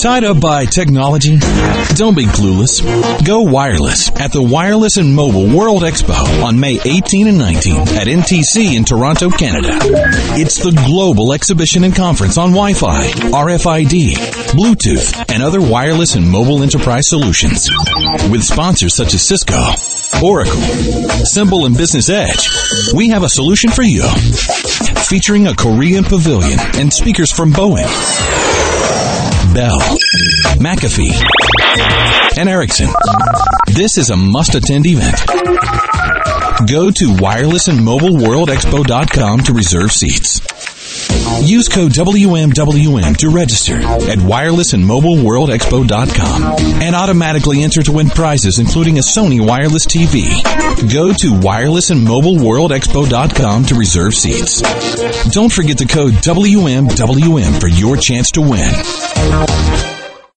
Tied up by technology? Don't be clueless. Go wireless at the Wireless and Mobile World Expo on May 18 and 19 at NTC in Toronto, Canada. It's the global exhibition and conference on Wi-Fi, RFID, Bluetooth, and other wireless and mobile enterprise solutions. With sponsors such as Cisco, Oracle, Symbol, and Business Edge, we have a solution for you. Featuring a Korean pavilion and speakers from Boeing, Bell, McAfee, and Ericsson. This is a must-attend event. Go to wirelessandmobileworldexpo.com to reserve seats. Use code WMWM to register at wirelessandmobileworldexpo.com and automatically enter to win prizes including a Sony wireless TV. Go to wirelessandmobileworldexpo.com to reserve seats. Don't forget the code WMWM for your chance to win.